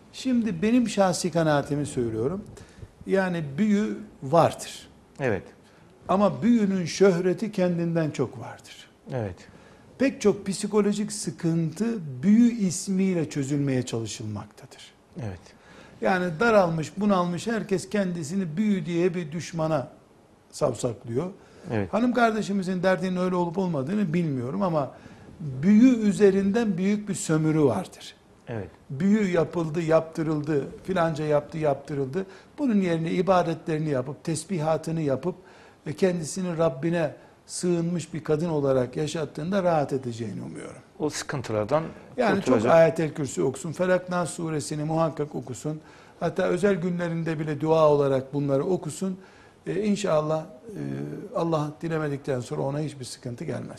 Şimdi benim şahsi kanaatimi söylüyorum. Yani büyü vardır. Evet. Ama büyünün şöhreti kendinden çok vardır. Evet. Pek çok psikolojik sıkıntı büyü ismiyle çözülmeye çalışılmaktadır. Evet. Yani daralmış, bunalmış herkes kendisini büyü diye bir düşmana savsaklıyor. Evet. Hanım kardeşimizin derdinin öyle olup olmadığını bilmiyorum ama büyü üzerinden büyük bir sömürü vardır. Evet. Büyü yapıldı, yaptırıldı, filanca yaptı, yaptırıldı. Bunun yerine ibadetlerini yapıp, tesbihatını yapıp kendisini Rabbine sığınmış bir kadın olarak yaşattığında rahat edeceğini umuyorum. O sıkıntılardan Yani çok kurtulacak. Ayet-el Kürsi okusun, Felak Nas suresini muhakkak okusun. Hatta özel günlerinde bile dua olarak bunları okusun. İnşallah Allah dilemedikten sonra ona hiçbir sıkıntı gelmez.